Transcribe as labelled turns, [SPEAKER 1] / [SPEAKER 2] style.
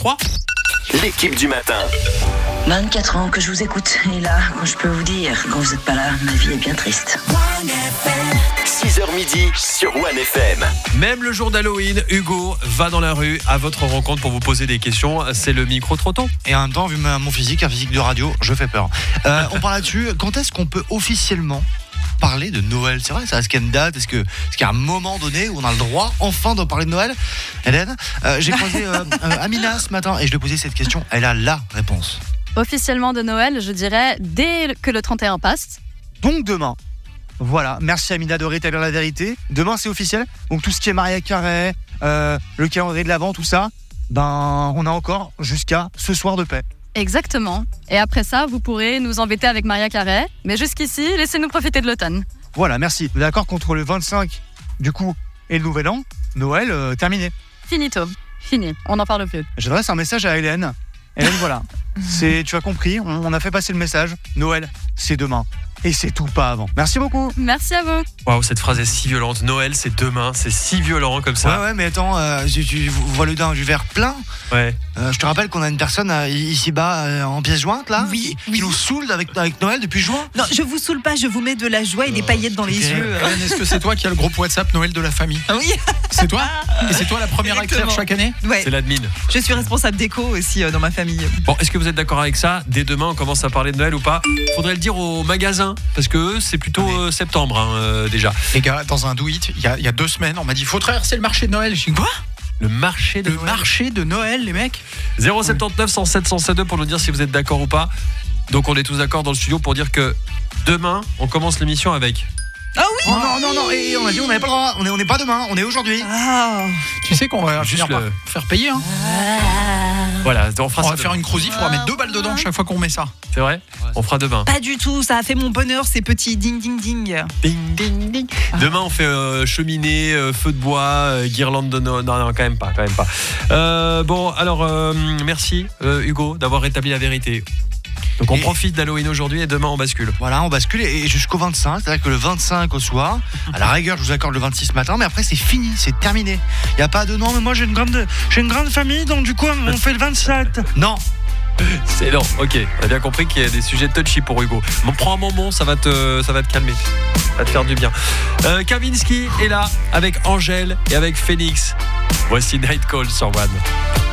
[SPEAKER 1] 3.
[SPEAKER 2] L'équipe du matin.
[SPEAKER 3] 24 ans que je vous écoute. Et là, quand je peux vous dire, quand vous n'êtes pas là, ma vie est bien triste.
[SPEAKER 2] 6h midi sur One FM.
[SPEAKER 1] Même le jour d'Halloween, Hugo va dans la rue à votre rencontre pour vous poser des questions. C'est le micro-trotton.
[SPEAKER 4] Et en même temps, vu mon physique, un physique de radio, je fais peur. On parle là-dessus. Quand est-ce qu'on peut officiellement parler de Noël? C'est vrai, ça reste qu'il y a une date. Est-ce qu'il y a un moment donné où on a le droit enfin de parler de Noël? Hélène, j'ai croisé Amina ce matin et je lui ai posé cette question. Elle a la réponse.
[SPEAKER 5] Officiellement de Noël, je dirais dès que le 31 passe.
[SPEAKER 4] Donc demain. Voilà, merci Amina de rétablir la vérité. Demain c'est officiel. Donc tout ce qui est Mariah Carey, le calendrier de l'Avent, tout ça, on a encore jusqu'à ce soir de paix.
[SPEAKER 5] Exactement. Et après ça, vous pourrez nous embêter avec Mariah Carey. Mais jusqu'ici, laissez-nous profiter de l'automne.
[SPEAKER 4] Voilà, merci. D'accord, contre le 25 du coup et le Nouvel An, Noël terminé.
[SPEAKER 5] Finito. Fini. On n'en parle plus.
[SPEAKER 4] J'adresse un message à Hélène. Hélène, voilà. Tu as compris, on a fait passer le message. Noël, c'est demain. Et c'est tout pas avant. Merci beaucoup.
[SPEAKER 5] Merci à vous.
[SPEAKER 1] Waouh, cette phrase est si violente. Noël, c'est demain. C'est si violent comme ça.
[SPEAKER 4] Ouais, mais attends, tu vois le du verre plein.
[SPEAKER 1] Ouais.
[SPEAKER 4] Je te rappelle qu'on a une personne ici-bas en pièce jointe là,
[SPEAKER 6] oui.
[SPEAKER 4] qui nous saoule avec Noël depuis juin.
[SPEAKER 6] Non, je vous saoule pas, je vous mets de la joie et des paillettes dans les yeux.
[SPEAKER 7] Est-ce que c'est toi qui as le groupe WhatsApp Noël de la famille?
[SPEAKER 6] Oui.
[SPEAKER 7] C'est toi? Et c'est toi la première à écrire chaque année?
[SPEAKER 6] Ouais.
[SPEAKER 1] C'est l'admin.
[SPEAKER 6] Je suis responsable d'éco aussi dans ma famille.
[SPEAKER 1] Bon, est-ce que vous êtes d'accord avec ça? Dès demain, on commence à parler de Noël ou pas? Faudrait le dire aux magasins, parce que eux, c'est plutôt septembre déjà.
[SPEAKER 7] Les gars, dans un do it, il y a 2 semaines, on m'a dit faut traverser le marché de Noël. Je dis quoi?
[SPEAKER 1] Le marché de Noël.
[SPEAKER 7] Marché de Noël, les mecs.
[SPEAKER 1] 079 107 107 pour nous dire si vous êtes d'accord ou pas. Donc on est tous d'accord dans le studio pour dire que demain, on commence l'émission avec...
[SPEAKER 6] Ah oui.
[SPEAKER 4] Non, et on a dit on n'avait pas le droit. On n'est pas demain, on est aujourd'hui.
[SPEAKER 6] Ah.
[SPEAKER 7] Tu sais qu'on va
[SPEAKER 1] Juste
[SPEAKER 7] finir par faire payer, hein.
[SPEAKER 1] Voilà, on fera
[SPEAKER 7] On
[SPEAKER 1] ça
[SPEAKER 7] va faire
[SPEAKER 1] demain.
[SPEAKER 7] une crousif, on va mettre 2 balles dedans chaque fois qu'on met ça.
[SPEAKER 1] C'est vrai? On fera demain.
[SPEAKER 6] Pas du tout, ça a fait mon bonheur ces petits ding ding ding.
[SPEAKER 1] Ding, ding, ding. Demain, on fait cheminée, feu de bois, guirlande de Noël. Non, quand même pas. Bon, alors, merci Hugo d'avoir rétabli la vérité. Donc on profite d'Halloween aujourd'hui et demain on bascule.
[SPEAKER 4] Voilà, on bascule et jusqu'au 25, c'est-à-dire que le 25 au soir, à la rigueur je vous accorde le 26 matin, mais après c'est fini, c'est terminé. Il n'y a pas de non, mais moi j'ai une grande famille, donc du coup on fait le 27. Non.
[SPEAKER 1] C'est non, ok. On a bien compris qu'il y a des sujets touchy pour Hugo. Bon, prends un bonbon, ça va te calmer. Ça va te faire du bien. Kavinsky est là avec Angèle et avec Phoenix. Voici Night Call sur One.